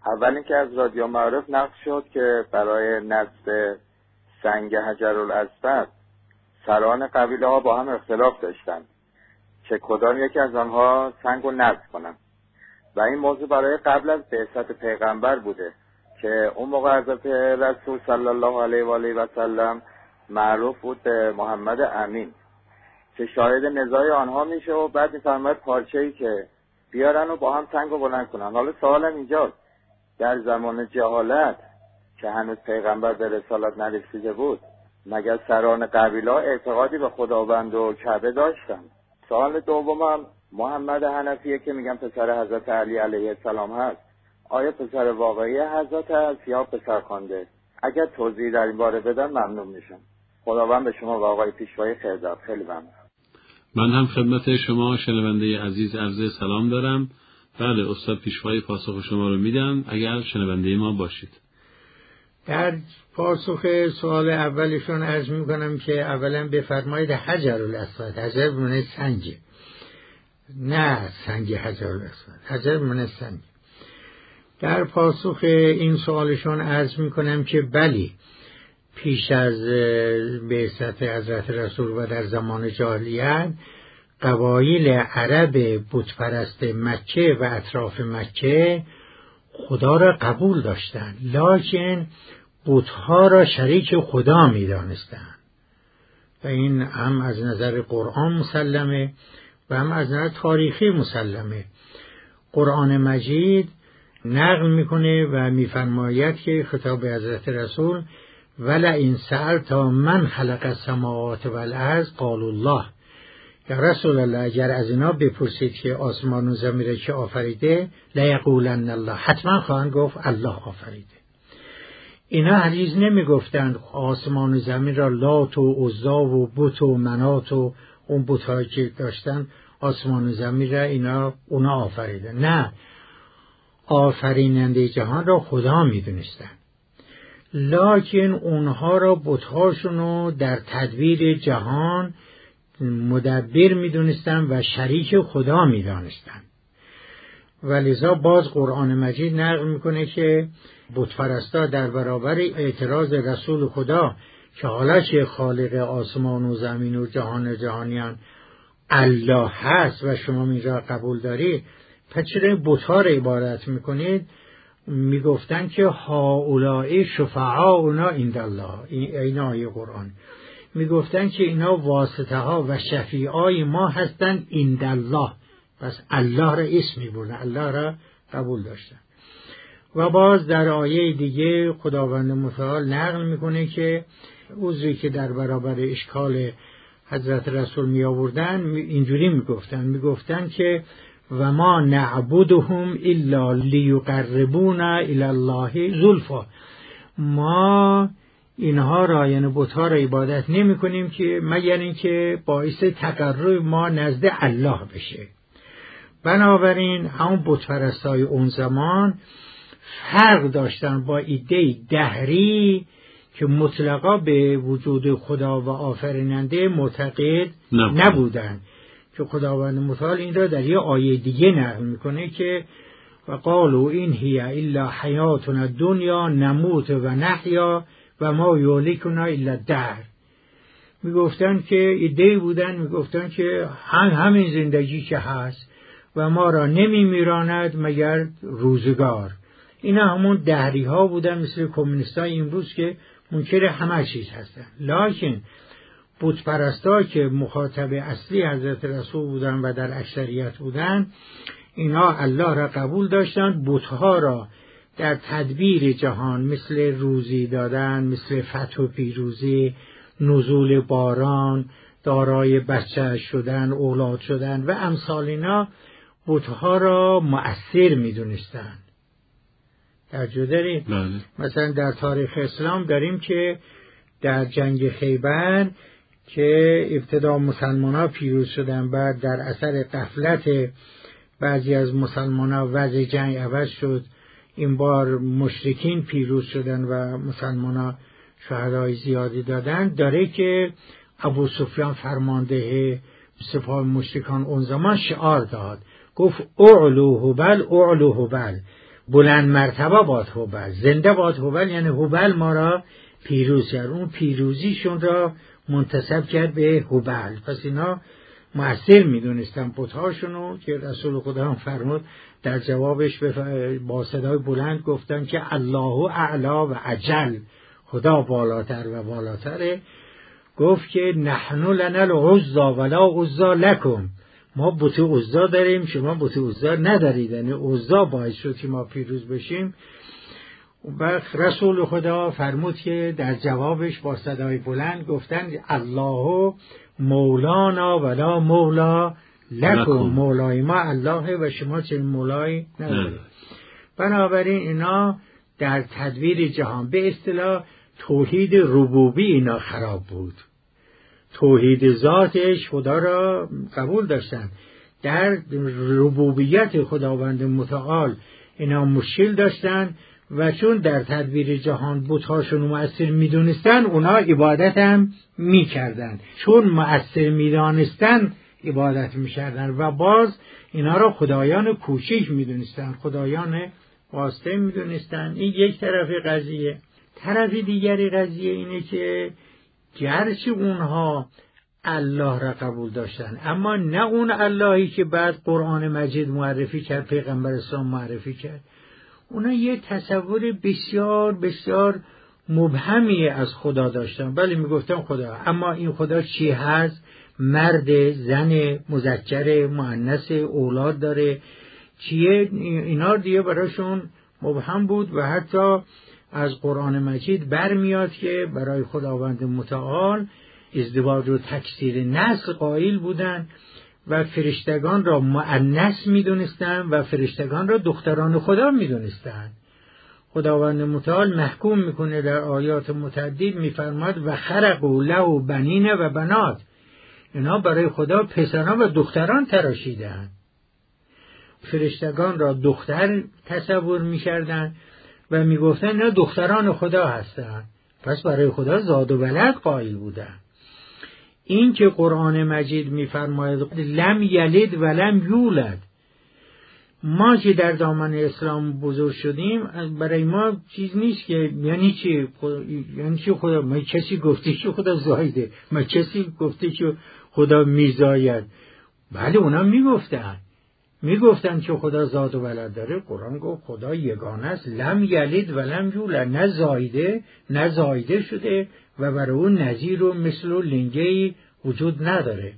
اول اینکه از رادیو معارف نقل شد که برای نصب سنگ حجرالاسود سران قبیله ها با هم اختلاف داشتند که کدام یکی از آنها سنگ رو نصب کنند و این موضوع برای قبل از بعثت پیغمبر بوده که اون موقع حضرت رسول صلی الله علیه و آله و سلم معروف بود به محمد امین که شاهد نزاع آنها میشه و بعد میفرماید پارچه‌ای که بیارن و با هم سنگ رو بلند کنن. حالا سوالم اینجاست، در زمان جهالت که هنوز پیغمبر به رسالت نرسیده بود مگر سران قبیله اعتقادی به خداوند و کعبه داشتن؟ سوال دومم محمد حنفیه که میگن پسر حضرت علی علیه السلام هست، آیا پسر واقعی حضرت هست یا پسر خوانده؟ اگر توضیح در این باره بدن ممنون میشم. خداوند به شما و آقای پیشوای خیر داد. خیلی ممنون. من هم خدمت شما شنونده عزیز عرض سلام دارم. بله استاد پیشوای پاسخ شما رو میدن اگر شنونده ما باشید. در پاسخ سوال اولشون عرض میکنم که اولا بفرمایید حجرالاسود، حجر من سنگ، نه سنگ حجرالاسود، حجر من سنگ. در پاسخ این سوالشون عرض میکنم که بلی، پیش از بعثت حضرت رسول و در زمان جاهلیت قبایل عرب بتپرست مکه و اطراف مکه خدا را قبول داشتند، لکن بتها را شریک خدا می دانستند و این هم از نظر قرآن مسلمه و هم از نظر تاریخی مسلمه. قرآن مجید نقل میکنه و میفرماید که خطاب حضرت رسول ولئن سألت من خلق السماوات والارض قالوا الله، یا رسول الله اگر از اینا بپرسید که آسمان و زمین را که آفریده لیقولن الله، حتما خواهند گفت الله آفریده. اینا هرگز نمیگفتند آسمان و زمین را لات و عزا و بت و منات و اون بت‌هایی که داشتن آسمان و زمین را اونا آفریده، نه، آفریننده جهان را خدا میدونستند، لکن اونها را بت‌هاشونو در تدبیر جهان مدبر میدونستن و شریک خدا میدانستن. ولذا باز قرآن مجید نقل میکنه که بتپرستا در برابر اعتراض رسول خدا که حالا چه خالق آسمان و زمین و جهان و جهانیان الله هست و شما این را قبول دارید، پس چرا بت‌ها را عبادت میکنید؟ میگفتن که هؤلاء شفعاؤنا عند الله، این آیه قرآن، میگفتن که اینا واسطه ها و شفیعای ما هستند عند الله، پس الله را اسم میبرن، الله را قبول داشتن. و باز در آیه دیگه خداوند متعال نقل میکنه که عذری که در برابر اشکال حضرت رسول می آوردن اینجوری میگفتن که و ما نعبدهم الا لیقربونا الی الله زلفا، ما اینها را یعنی بت‌ها را عبادت نمی کنیم که مگر اینکه باعث تقرب ما نزد الله بشه. بنابراین همون بت‌پرستای اون زمان فرق داشتن با ایده دهری که مطلقا به وجود خدا و آفریننده معتقد نبودن، که خداوند متعال این را در یه آیه دیگه نقل میکنه که و قالوا این هی الا حیاتنا الدنیا نموت و نحیا و ما یهلکنا الا الدهر. میگفتن که ایده بودن، میگفتن که همین زندگی که هست و ما را نمیمیراند مگر روزگار. اینا همون دهری ها بودن، مثل کمونیستای امروز که منکر همه چیز هستن. لکن بتپرستا که مخاطب اصلی حضرت رسول بودن و در اکثریت بودن، اینا الله را قبول داشتن، بتها را در تدبیر جهان مثل روزی دادن، مثل فتح و پیروزی، نزول باران، دارای بچه شدن، اولاد شدن و امثال اینا، بتها را مؤثر می دونستن. درجو داریم؟ مثلا در تاریخ اسلام داریم که در جنگ خیبر که ابتدا مسلمان ها پیروز شدن، بعد در اثر غفلت بعضی از مسلمان ها وضع جنگ عوض شد، این بار مشرکین پیروز شدن و مسلمان ها شهدای زیادی دادن. داره که ابو سفیان فرمانده سپاه مشرکان اون زمان شعار داد، گفت اعلو هبل اعلو هبل، بلند مرتبه باد هوبل، زنده باد هوبل، یعنی هوبل ما را پیروز کرد. اون پیروزیشون را منتسب کرد به هوبل. پس اینا مؤثر میدونستن بت‌هاشونو که رسول خدا هم فرمود در جوابش با صدای بلند گفتن که الله اعلی و اجل، خدا بالاتر و بالاتره. گفت که نحن لنا العزی ولا عزی لکم، ما بت عزی داریم شما بت عزی ندارید، یعنی عزی باعث شد که ما پیروز بشیم. و رسول خدا فرمود که در جوابش با صدای بلند گفتن الله مولانا ولا مولا لکم، مولای ما الله و شما چنین مولایی ندارید. بنابراین اینا در تدبیر جهان به اصطلاح توحید ربوبی اینا خراب بود. توحید ذاتش خدا را قبول داشتن، در ربوبیت خداوند متعال اینا مشکل داشتن و چون در تدبیر جهان بت‌هاشون مؤثر میدونستن اونا عبادت هم میکردن، چون مؤثر میدانستن عبادت میکردن و باز اینا را خدایان کوچک میدونستن، خدایان واسطه میدونستن. این یک طرف قضیه. طرف دیگری قضیه اینه که گرچه اونها الله را قبول داشتن اما نه اون اللهی که بعد قرآن مجید معرفی کرد، پیغمبر اسلام معرفی کرد. اونا یه تصور بسیار بسیار مبهمی از خدا داشتن. بله میگفتن خدا، اما این خدا چی هست؟ مرد، زن، مذکر، مؤنث، اولاد داره، چیه؟ اینا دیگه براشون مبهم بود و حتی از قرآن مجید برمیاد که برای خداوند متعال ازدواج و تکثیر نسل قائل بودن و فرشتگان را مؤنث میدونستن و فرشتگان را دختران خدا میدونستن. خداوند متعال محکوم میکنه در آیات متعدد، میفرماد و خرقوا له بنین و بنات، اینا برای خدا پسران و دختران تراشیدن. فرشتگان را دختر تصور میکردن و میگفتن اینا دختران خدا هستن، پس برای خدا زاد و ولد قائل بودن. این که قرآن مجید میفرماید لم یلد ولم یولد، ما که در دامن اسلام بزرگ شدیم برای ما چیز نیست که یعنی چی خدا، ما کسی گفته که خدا زایده، ما کسی گفته که خدا میزاید. بله اونا میگفتن که خدا زاد و ولد داره. قرآن گفت خدا یگانه است، لم یلد ولم یولد، نه زایده شده و برای اون نظیر و مثل و لنگه‌ای وجود نداره.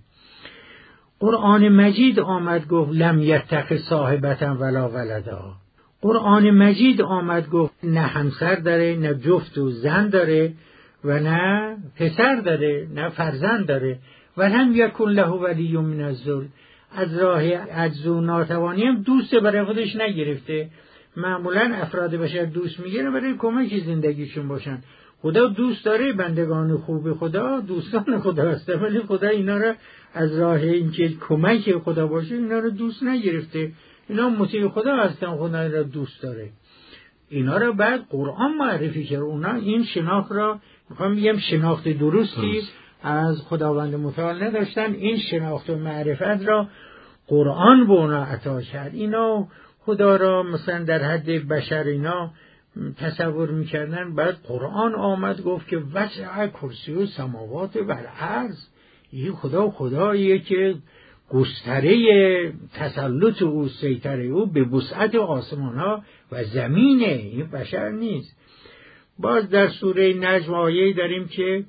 قرآن مجید آمد گفت لم یتخذ صاحبة ولا ولدا. قرآن مجید آمد گفت نه همسر داره، نه جفت و زن داره و نه پسر داره، نه فرزند داره. و لم یکن له ولی من الذل، از راه عجز و ناتوانی هم دوست برای خودش نگرفته. معمولا افراد بشر دوست میگیرن برای کمک زندگیشون باشن. خدا دوست داره بندگان خوب خدا دوستان خدا هستن، ولی خدا اینا را از راه اینکه کمک خدا باشه اینا را دوست نگرفته. اینا مطیع خدا هستن، خدا را دوست داره. اینا را بعد قرآن معرفی کرد. اونا این شناخت را میخوام بگم شناخت درستی از خداوند متعال نداشتن. این شناخت و معرفت را قرآن به اونا عطا کرد. اینا خدا را مثلا در حد بشر اینا تصور میکردن. بعد قرآن آمد گفت که وسع کرسی و سماوات و الارض، این خداییه که گستره تسلط او، سیطره او به وسعت آسمان ها و زمینه، این بشر نیست. باز در سوره نجم آیه‌ای داریم که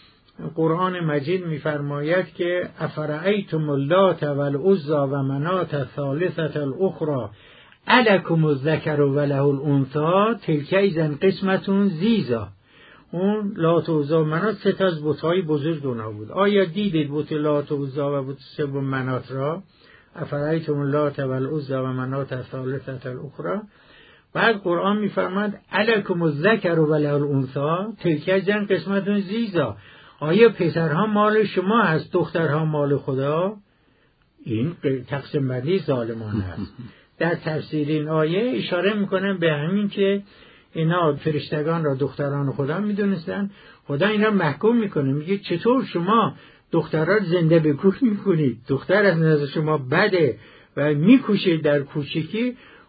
قرآن مجید میفرماید که افرأیتم اللات والعزی و منات الثالثة الاخرى الکم الذکر و له الانثی تلک اذا قسمة ضیزی. اون لات و عزی و منات سه تا از بت‌های بزرگ اونا بود. آیا دیدید بت لات و عزی و بت سوم منات را؟ افرأیتم اللات والعزی و منات الثالثة الاخرى. بعد قرآن میفرماید الکم الذکر و له الانثی تلک اذا قسمة ضیزی. آیا پسرها مال شما هست، دخترها مال خدا؟ این تقسیم بندی ظالمانه است. در تفسیر این آیه اشاره میکنن به همین که اینا فرشتگان را دختران خدا میدونستن. خدا اینا محکوم میکنه، میگه چطور شما دخترها زنده به کور میکنید، دختر از نظر شما بده و میکشید در کوچکی،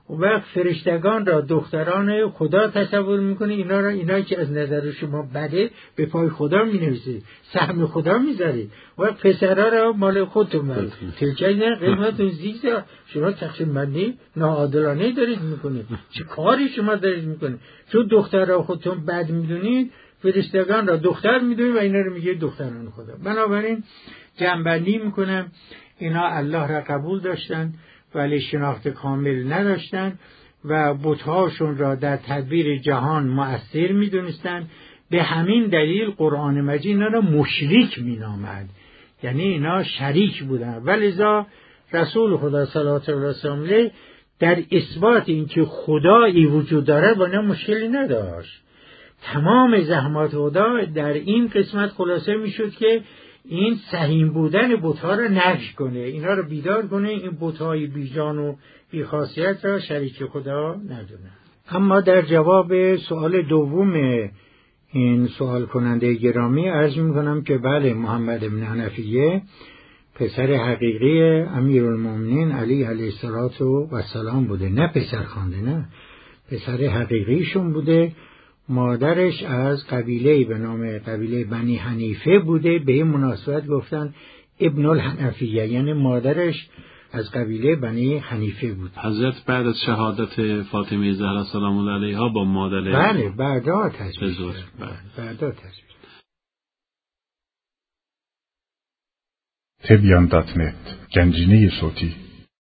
و وقت فرشتگان را دختران خدا تصور میکنه، اینا که از نظر شما بده به پای خدا مینویسید، سهم خدا میذارید، و پسرها را مال خودتون برید. تلکه نه قیمتون زیزا، شما تقسیم بندی ناعادلانه دارید میکنید. چه کاری شما دارید میکنید؟ چون دخترها خودتون بد میدونید، فرشتگان را دختر میدونید و اینا رو میگه دختران خدا. بنابراین جمع‌بندی میکنم، اینا الله را قبول داشتن ولی شناخت کامل نداشتن و بت‌هاشون را در تدبیر جهان مؤثر میدونستن. به همین دلیل قرآن مجید اینا را مشرک مینامد، یعنی اینا شریک بودن. ولذا رسول خدا صلی الله علیه و سلم در اثبات اینکه خدایی وجود داره با اینا مشکلی نداشت. تمام زحمات خدا در این قسمت خلاصه میشد که این سهیم بودن بت‌ها را نفی کنه، اینا را بیدار کنه، این بت‌های بیجان و بیخاصیت را شریک خدا ندونه. اما در جواب سوال دوم این سوال کننده گرامی عرض میکنم که بله، محمد بن حنفیه پسر حقیقی امیرالمومنین علی علیه السلام بوده، نه پسر خوانده، نه پسر حقیقیشون بوده. مادرش از قبیله به نام قبیله بنی حنیفه بوده، به این مناسبت گفتن ابن الحنفیه، یعنی مادرش از قبیله بنی حنیفه بود. حضرت بعد از شهادت فاطمه زهرا سلام الله علیها با مادر بله بعدا تزویج تبیان.net گنجینه صوتی